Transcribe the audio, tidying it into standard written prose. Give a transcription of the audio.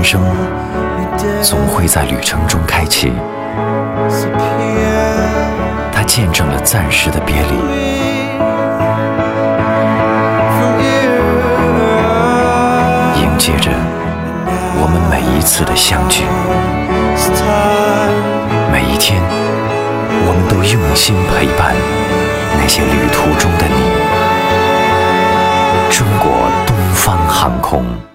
人生总会在旅程中开启，它见证了暂时的别离，迎接着我们每一次的相聚。每一天，我们都用心陪伴那些旅途中的你。中国东方航空。